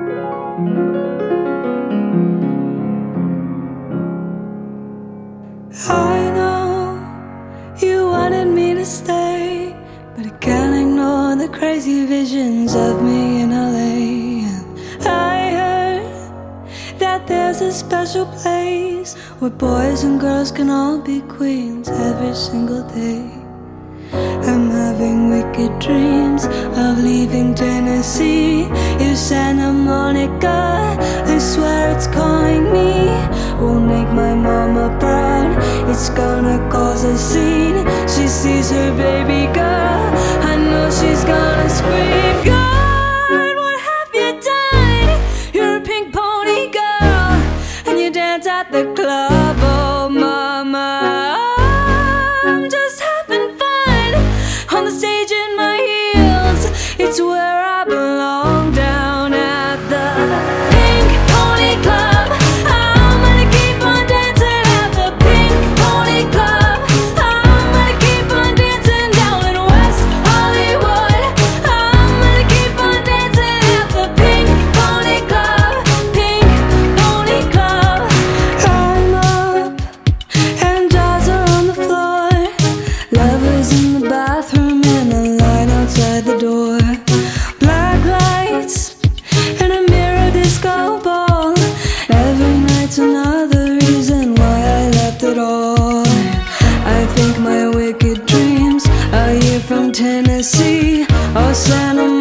I know you wanted me to stay, but I can't ignore the crazy visions of me in LA. And I heard that there's a special place where boys and girls can all be queens every single day. I'm having wicked dreams of leaving Tennessee. If Santa Monica, I swear it's calling me. Won't make my mama proud, it's gonna cause a scene. She sees her baby girl, I know she's gonna scream. God, what have you done? You're a pink pony girl, and you dance at the club. Oh mama, I'm just having fun on the stage in my heels. It's where I belong, down at the Pink Pony Club. I'm gonna keep on dancing at the Pink Pony Club. I'm gonna keep on dancing down in West Hollywood. I'm gonna keep on dancing at the Pink Pony Club. Pink Pony Club. I'm up and jaws are on the floor. Lovers in the bathroom and a line outside the door. Black lights and a mirror disco ball. Every night's another reason why I left it all. I think my wicked dreams are here from Tennessee or Santa